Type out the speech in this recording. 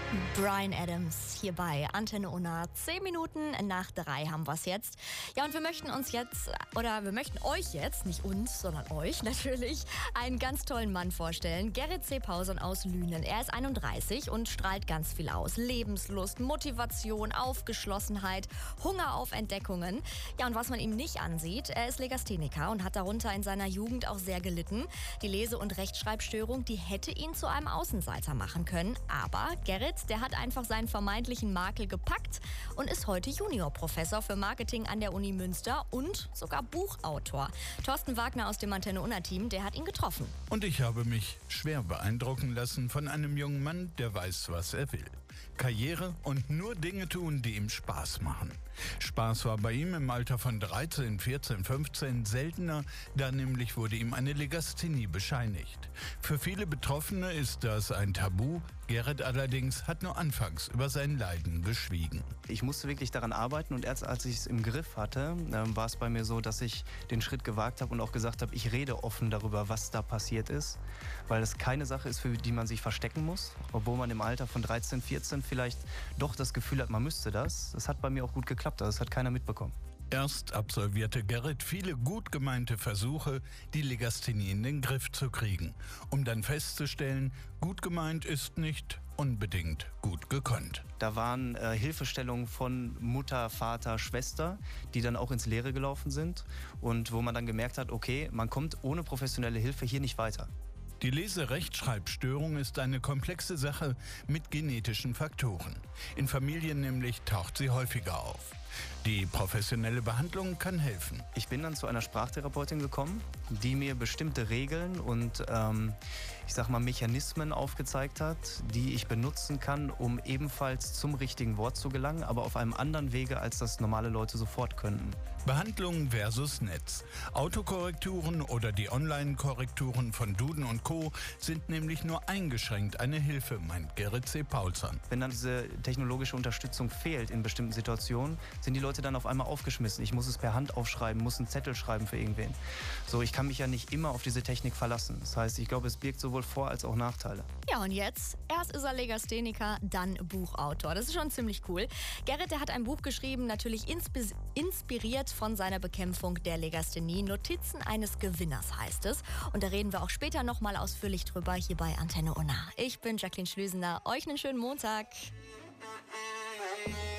Bryan Adams hier bei Antenne Unna. 10 Minuten nach 3 haben wir es jetzt. Ja, und wir möchten euch jetzt, nicht uns, sondern euch natürlich, einen ganz tollen Mann vorstellen. Gerrit C. Pauson aus Lünen. Er ist 31 und strahlt ganz viel aus. Lebenslust, Motivation, Aufgeschlossenheit, Hunger auf Entdeckungen. Ja, und was man ihm nicht ansieht, er ist Legastheniker und hat darunter in seiner Jugend auch sehr gelitten. Die Lese- und Rechtschreibstörung, die hätte ihn zu einem Außenseiter machen können. Aber Gerrit, der hat einfach seinen vermeintlichen Makel gepackt und ist heute Juniorprofessor für Marketing an der Uni Münster und sogar Buchautor. Thorsten Wagner aus dem Antenne Unna Team, der hat ihn getroffen. Und ich habe mich schwer beeindrucken lassen von einem jungen Mann, der weiß, was er will. Karriere und nur Dinge tun, die ihm Spaß machen. Spaß war bei ihm im Alter von 13, 14, 15 seltener, da nämlich wurde ihm eine Legasthenie bescheinigt. Für viele Betroffene ist das ein Tabu. Gerrit allerdings hat nur anfangs über sein Leiden geschwiegen. Ich musste wirklich daran arbeiten und erst als ich es im Griff hatte, war es bei mir so, dass ich den Schritt gewagt habe und auch gesagt habe, ich rede offen darüber, was da passiert ist, weil es keine Sache ist, für die man sich verstecken muss, obwohl man im Alter von 13, 14 vielleicht doch das Gefühl hat, man müsste das. Das hat bei mir auch gut geklappt, also das hat keiner mitbekommen. Erst absolvierte Gerrit viele gut gemeinte Versuche, die Legasthenie in den Griff zu kriegen, um dann festzustellen, gut gemeint ist nicht unbedingt gut gekonnt. Da waren Hilfestellungen von Mutter, Vater, Schwester, die dann auch ins Leere gelaufen sind und wo man dann gemerkt hat, okay, man kommt ohne professionelle Hilfe hier nicht weiter. Die Lese-Rechtschreibstörung ist eine komplexe Sache mit genetischen Faktoren. In Familien nämlich taucht sie häufiger auf. Die professionelle Behandlung kann helfen. Ich bin dann zu einer Sprachtherapeutin gekommen, die mir bestimmte Regeln und Mechanismen aufgezeigt hat, die ich benutzen kann, um ebenfalls zum richtigen Wort zu gelangen, aber auf einem anderen Wege, als das normale Leute sofort könnten. Behandlung versus Netz. Autokorrekturen oder die Online-Korrekturen von Duden und Co. sind nämlich nur eingeschränkt eine Hilfe, meint Gerrit C. Pauson. Wenn dann diese technologische Unterstützung fehlt in bestimmten Situationen, sind die Leute dann auf einmal aufgeschmissen. Ich muss es per Hand aufschreiben, muss einen Zettel schreiben für irgendwen. So, ich kann mich ja nicht immer auf diese Technik verlassen. Das heißt, ich glaube, es birgt sowohl Vor- als auch Nachteile. Ja, und jetzt? Erst ist er Legastheniker, dann Buchautor. Das ist schon ziemlich cool. Gerrit, der hat ein Buch geschrieben, natürlich inspiriert von seiner Bekämpfung der Legasthenie. Notizen eines Gewinners heißt es. Und da reden wir auch später nochmal ausführlich drüber hier bei Antenne Unna. Ich bin Jacqueline Schlüsener. Euch einen schönen Montag.